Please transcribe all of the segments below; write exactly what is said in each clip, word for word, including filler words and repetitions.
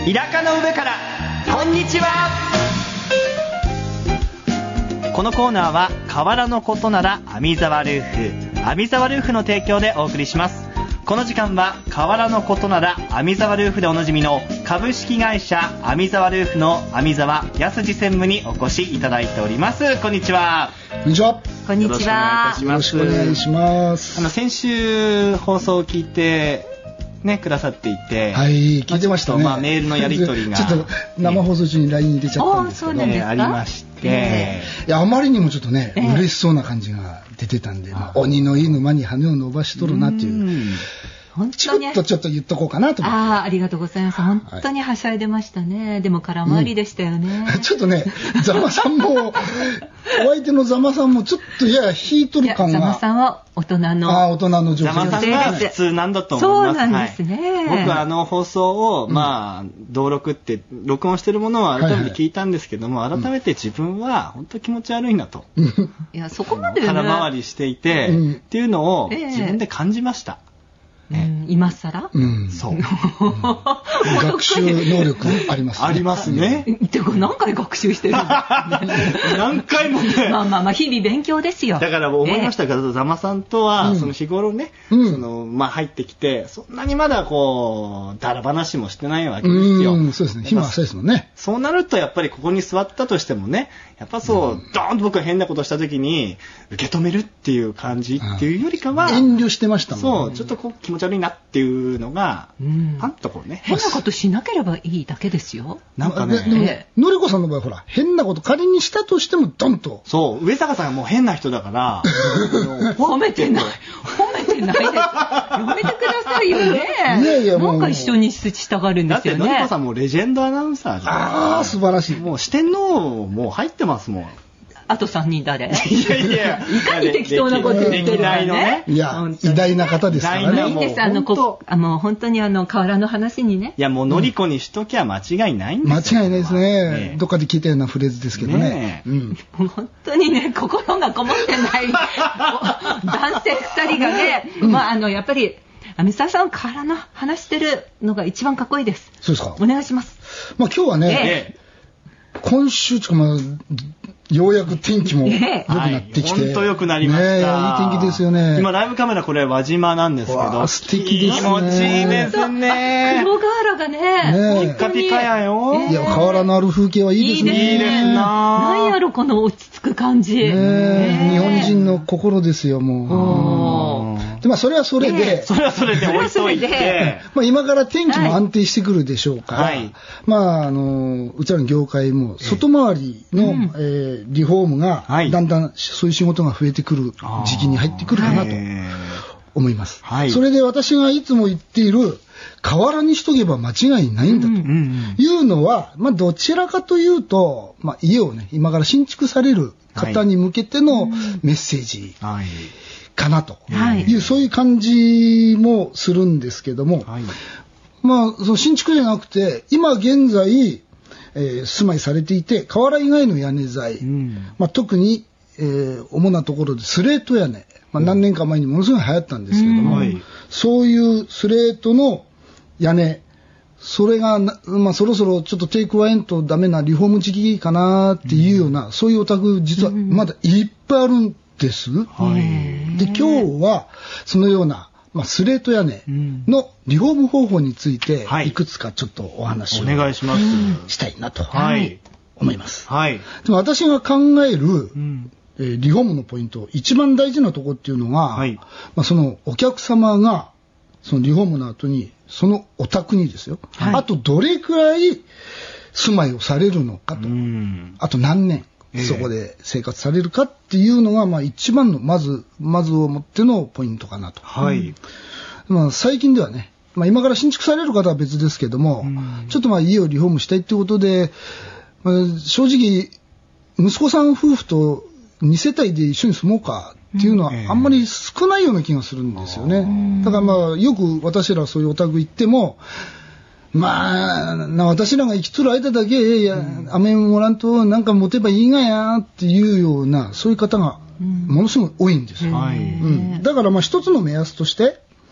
田舎の上からこんにちは。このコーナーは河原のことなら網沢ルーフ、網沢ルーフの提供でお送りします。この時間は河原のことなら網沢ルーフでおなじみの株式会社網沢ルーフの網沢康二専務にお越しいただいております。こんにちは。 こんにちは。 こんにちは。 よろしくお願いします。 あの先週放送を聞いてねくださっていて、 はい、聞いてましたね。 まあ、メールのやり取りがちょっと生放送中に ライン 入れちゃったんですけど、 ね、ありまして、えー、いやあまりにもちょっとね、えー、嬉しそうな感じが出てたんで、まあ、鬼のいい沼に羽を伸ばしとるなっていう。本当にちょっとちょっと言っとこうかなと思って。 ああ、ありがとうございます。本当にはしゃいでましたね。はい、でも空回りでしたよね。 うん、ちょっとね、ザマさんもお相手のザマさんもちょっとやや引いとる感が。 ザマさんは大人の。 ああ、大人の女性。 ザマさんが普通なんだと思います。 そうなんですね。 はい、僕はあの放送を、うん、まあ登録って録音してるものを改めて聞いたんですけども、はいはい、改めて自分は本当気持ち悪いなと。 うん、いやそこまでね。 空回りしていて、うん、っていうのを自分で感じました。 ね、うん、今更、 うん、 そう、うん、 学習能力ありますね。 ありますね。 てか何回学習してるんだ何回もね。 まあまあまあ日々勉強ですよ。 だから思いましたけど、ザマさんとは、 うん、 その日頃ね、うん、そのまあ入ってきてそんなにまだこうだら話もしてないわけですよ。 うん、そうですね。日も浅いですもんね。 そうなるとやっぱりここに座ったとしてもね、やっぱそう、うん、ドーンと僕が変なことした時に受け止めるっていう感じっていうよりかは、 うん、遠慮してましたもんね。 そう、ちょっとこう気持ち悪いなっていうのが、うん、パンとこうね。 変なことしなければいいだけですよ。 なんかね、 でもね、のりこさんの場合ほら変なこと仮にしたとしてもドンと。 そう、上坂さんがもう変な人だから褒めてない褒めてないです。やめてくださいよね。 いやいや、もうなんか一緒にしたがるんですよね。 だってのりこさんもレジェンドアナウンサーじゃん。 ああ、素晴らしい。 もう四天王もう入ってますもん。 あとさんにん誰？ いやいや、 いかに適当なこと言ってるかね。 いや、偉大な方ですからね。 いいんです。あの、こあの本当にあの河原の話にね。 いや、もうのりこにしときゃ間違いないんですよ。間違いないですね。どっかで聞いたようなフレーズですけどね。 うん。本当にね、心がこもってない男性ふたりがね、まああのやっぱり網沢さん河原の話してるのが一番かっこいいです。 そうですか。 お願いします。 まあ今日はね、今週とかまあようやく天気も良くなってきて、 本当良くなりました、 ね、いい天気ですよね。 今ライブカメラこれ輪島なんですけど、 素敵ですね。 気持ちいいですね。 黒河原がね、 ピッカピカやよ。 いや、河原のある風景はいいですね。 いいですな。なんやろこの落ち着く感じ。 ね、日本人の心ですよ、もう。でまあそれはそれで、 それはそれで置いといて、 まあ今から天気も安定してくるでしょうから、 はい、 まああのうちらの業界も外回りの、うんえー、リフォームがだんだんそういう仕事が増えてくる時期に入ってくるかなと思います。はい、それで私がいつも言っている河原にしとけば間違いないんだというのは、まあどちらかというと、まあ家をね今から新築される方に向けてのメッセージ。はいかなという、はい、そういう感じもするんですけども、はい、まあその新築じゃなくて今現在、えー、住まいされていて河原以外の屋根材、うんまあ、特に、えー、主なところでスレート屋根、まあ、何年か前にものすごい流行ったんですけども、うんはい、そういうスレートの屋根それが、まあ、そろそろちょっと手加えんとダメなリフォーム時期かなっていうような、うん、そういうお宅実はまだいっぱいあるんです、うんはい、で今日はそのような、まあ、スレート屋根のリフォーム方法についていくつかちょっとお話を、 お願いします、 したいなと思います、 はい、 でも私が考える、うんえー、リフォームのポイント一番大事なところっていうのが、はいまあ、そのお客様がそのリフォームの後にそのお宅にですよ、はい、あとどれくらい住まいをされるのかと、うん、あと何年そこで生活されるかっていうのが、まあ一番の、まず、まずをもってのポイントかなと。はい。まあ最近ではね、まあ今から新築される方は別ですけども、うん、ちょっとまあ家をリフォームしたいっていうことで、まあ、正直、息子さん夫婦とに世帯で一緒に住もうかっていうのはあんまり少ないような気がするんですよね。うん、だからまあよく私らそういうお宅行っても、まあ、な私らが生きとる間だけ、いや、飴もらんとなんか持てばいいがやっていうような、そういう方がものすごい多いんですよ。うんうん、だからまあ一つの目安として、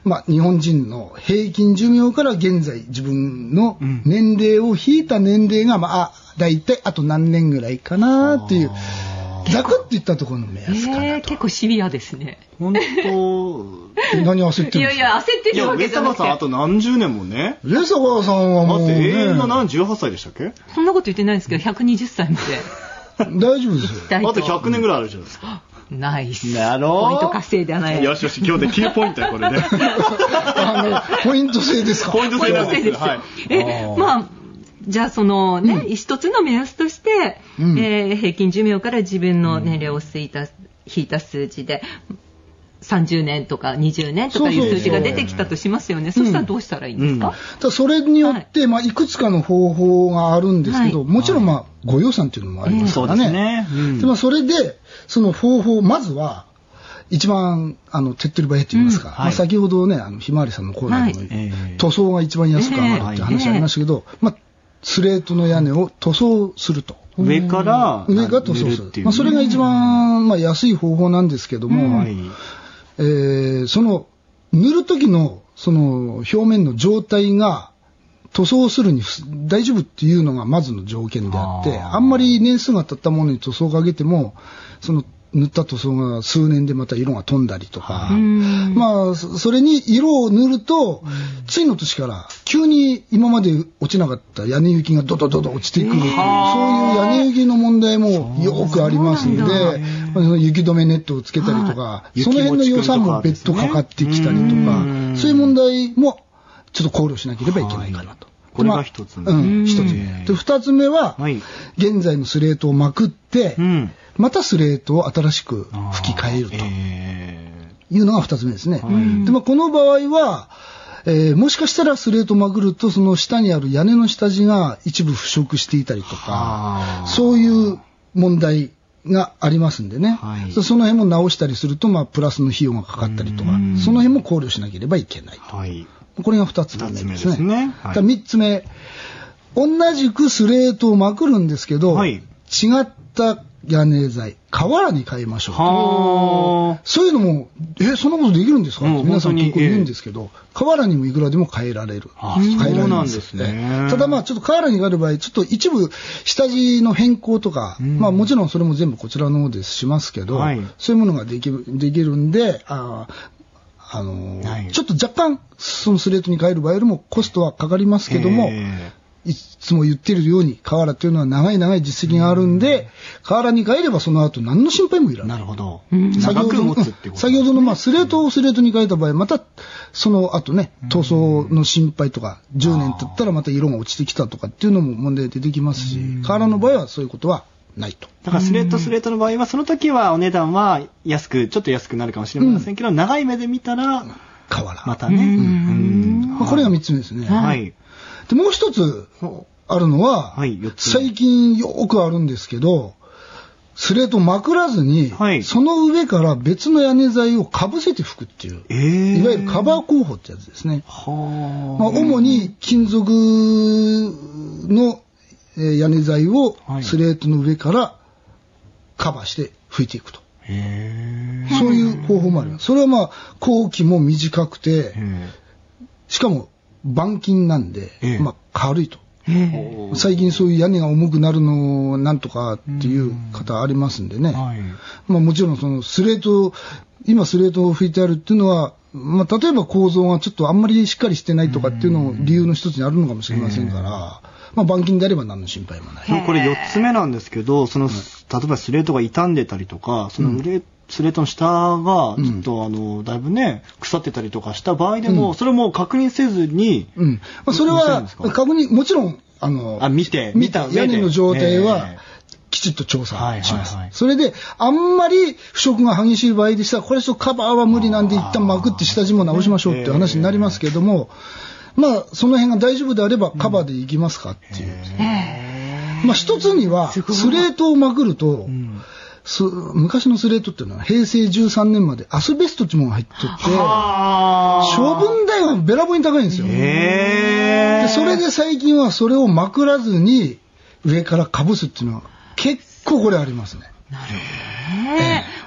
まあ、日本人の平均寿命から現在自分の年齢を引いた年齢が、まあ、だいたいあと何年ぐらいかなっていう、ざくっていったところの目安かなと。 えー、結構シビアですね。 本当何焦ってるんですか。 いやいや、焦ってるわけじゃなくて。 いや、上坂さんあと何十年もね。 上坂さんはもう、ね、 だって永遠の何じゅうはっさいでしたっけ。 そんなこと言ってないんですけど、ひゃくにじゅっさいまで。 大丈夫ですよ。 あとひゃくねんぐらいあるじゃないですか。 ナイス。 なろう。 ポイント稼いではない。 よしよし、今日できゅうポイントや、これで。 あの、ポイント制ですか。 ポイント制なんですよ。はい。 え、まあ、じゃあそのね、うん、一つの目安として、うん、えー、平均寿命から自分の年齢を引いた、引いた数字で、さんじゅうねんとかにじゅうねんとかいう数字が出てきたとしますよね。そうしたらどうしたらいいんですか。 うん、それによって、はい、まあ、いくつかの方法があるんですけど、はい、もちろん、まあ、ご予算というのもありますからね。うん、そうですね。うん、でまあ、それで、その方法、まずは、一番あの手っ取り早いと言いますか、うんはいまあ、先ほどねあのひまわりさんのコーナーでも、はい、塗装が一番安く上がるって話ありましたけど、えーまあ、スレートの屋根を塗装すると上から上から塗装する、まあ、それが一番、まあ、安い方法なんですけども、はいえー、その塗る時のその表面の状態が塗装するに大丈夫っていうのがまずの条件であって、 あ, あんまり年数が経ったものに塗装をかけてもその塗った塗装が数年でまた色が飛んだりとか、まあそれに色を塗ると次の年から急に今まで落ちなかった屋根雪がドドドド落ちてくるという、そういう屋根雪の問題もよくありますので、まあ、その雪止めネットをつけたりとか、その辺の予算も別途かかってきたりとか、そういう問題もちょっと考慮しなければいけないかなと。 これが一つ目。 まあ、うん、一つ目。で、二つ目は、はい、現在のスレートをまくって、うん、またスレートを新しく吹き替えるというのが二つ目ですね。で、まあ、この場合は、えー、もしかしたらスレートをまくると、その下にある屋根の下地が一部腐食していたりとか、そういう問題がありますんでね。はい、その辺も直したりすると、まあ、プラスの費用がかかったりとか、その辺も考慮しなければいけないと。はいこれが二つ目ですね。二つ目ですね。はい、三つ目、同じくスレートをまくるんですけど、はい、違った屋根材、瓦に変えましょうと。そういうのも、え、そんなことできるんですか、うん、皆さん結構言うんですけど、えー、瓦にもいくらでも変えられる。変えられます。そうなんですね。ただまあちょっと瓦に変える場合、ちょっと一部下地の変更とか、うん、まあもちろんそれも全部こちらの方でしますけど、はい、そういうものができる、できるんで、ああのーはい、ちょっと若干そのスレートに変える場合よりもコストはかかりますけども、いつも言っているように瓦というのは長い長い実績があるんで、瓦に変えればその後何の心配もいらない。 なるほど。 先ほどの、先ほどのまあスレートをスレートに変えた場合、またその後ね、塗装の心配とか、じゅうねん経ったらまた色が落ちてきたとかっていうのも問題出てきますし、瓦の場合はそういうことはないと。 だからスレートスレートの場合はその時はお値段は安くちょっと安くなるかもしれませんけど、うん、長い目で見たら瓦またね、うんうんまあ、これがみっつめですね。はい。でもう一つあるのは、はい、最近よくあるんですけど、スレートをまくらずに、はい、その上から別の屋根材をかぶせて吹くっていう、えー、いわゆるカバー工法ってやつですね。はまあ、主に金属の屋根材をスレートの上からカバーして拭いていくと、へー、そういう方法もあります。それはまあ工期も短くて、しかも板金なんで、まあ、軽いと。最近そういう屋根が重くなるのをなんとかっていう方ありますんでね、はい、まあ、もちろんそのスレート今スレートを拭いてあるっていうのは、まあ、例えば構造がちょっとあんまりしっかりしてないとかっていうのを理由の一つにあるのかもしれませんから、まあ、板金であれば何の心配もない。 これよっつめなんですけど、その、うん、例えばスレートが傷んでたりとか、そのスレートの下がちょっと、うん、あのだいぶね腐ってたりとかした場合でも、うん、それも確認せずに、 うん、まあ、それは確認もちろんあのあ見て見た上で屋根の状態はきちっと調査します。それであんまり腐食が激しい場合でしたら、これちょっとカバーは無理なんで一旦まくって下地も直しましょうっていう話になりますけれども、まあその辺が大丈夫であればカバーでいきますかっていう、まあ一つにはスレートをまくると、うん、昔のスレートっていうのはへいせいじゅうさんねんまでアスベストっていうものが入ってて、処分代がべらぼうに高いんですよ。でそれで最近はそれをまくらずに上からかぶすっていうのは結構これありますね。 なるほど。えー、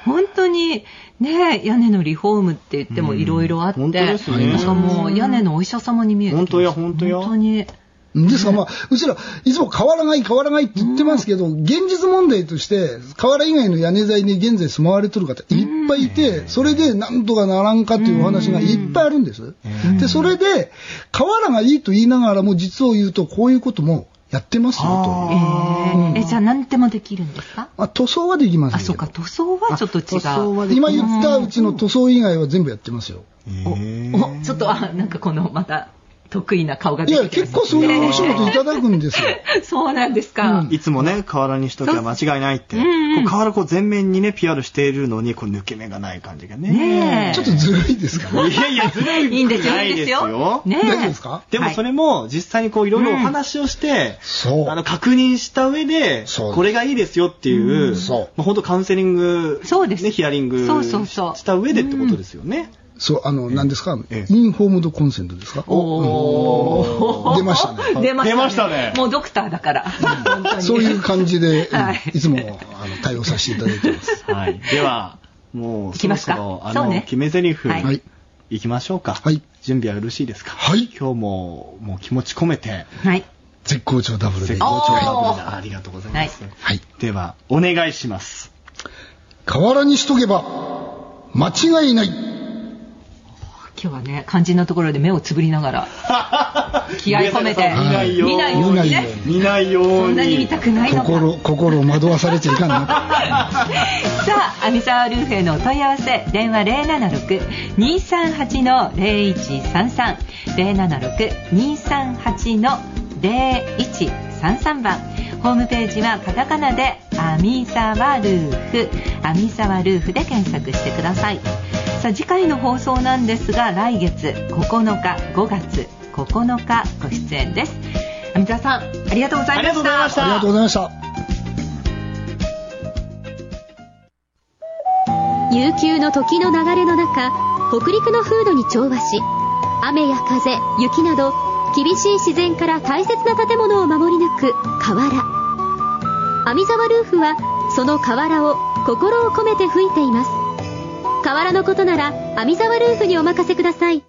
本当にね、屋根のリフォームって言ってもいろいろあって、うん、本当ですね。なんかもう屋根のお医者様に見えてきます。 本当や本当や。 本当に。 ですからまあ、うちらいつも瓦がいい瓦がいいって言ってますけど、うん、現実問題として瓦以外の屋根材に現在住まわれてる方いっぱいいて、うん、それでなんとかならんかというお話がいっぱいあるんです、うん、でそれで瓦がいいと言いながらも実を言うとこういうこともやってますよと。 えーうん、えじゃあ何でもできるんですか？ まあ、塗装はできますけど。 あ、そうか、塗装はちょっと違う。 今言ったうちの塗装以外は全部やってますよ。 おおちょっとあなんかこのまた得意な顔が出てきてます、ね、 いや結構そういうお仕事いただくんですよ。 そうなんですか、 うん、いつもね瓦にしときゃ間違いないって、うんうん、こう瓦こう全面にね ピーアール しているのにこう抜け目がない感じがね。 ねちょっとずるいですかね。 いやいやずるいいいんですよいいですよ。 ね大丈夫ですか？ でもそれも実際にこういろいろお話をして、うん、あの確認した上でこれがいいですよっていう、うん、そうまあ、本当カウンセリング、 そうです、 ね、ヒアリングそうそうそうした上でってことですよね。うんそう、あの、何ですか、ええ、インフォームドコンセントですか？おー。出ましたね。 出ましたね。 出ましたね。 もうドクターだから。 うん、そういう感じで、はい、いつもあの対応させていただいてます。 はい。では、もう、 いきますか。 そろそろあの、ね、決め台詞、はい、いきましょうか。 はい。 準備はよろしいですか？ はい。 今日も、もう気持ち込めて。 はい。 絶好調ダブルで。 絶好調ダブルで。ありがとうございます。 はい。 では、お願いします。 瓦にしとけば、間違いない。 今日はね肝心なところで目をつぶりながら気合い込めて見ないように見ないようにね見ないようにそんなに見たくないのか心心を惑わされちゃいかんな。 さあ網沢ルーフへのお問い合わせ電話 ゼロななろく にーさんはち ゼロいちさんさん ゼロななろく にーさんはち ゼロいちさんさん 番ホームページはカタカナで網沢ルーフ網沢ルーフで検索してください。さあ次回の放送なんですが来月ここのかごがつここのかご出演です。網沢さんありがとうございました。 ありがとうございました。 悠久の時の流れの中北陸の風土に調和し雨や風雪など厳しい自然から大切な建物を守り抜く瓦。網沢ルーフはその瓦を心を込めて吹いています。瓦のことなら網沢ルーフにお任せください。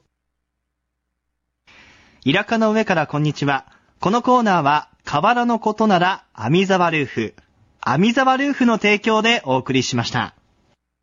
イラカの上からこんにちは。このコーナーは瓦のことなら網沢ルーフ網沢ルーフの提供でお送りしました。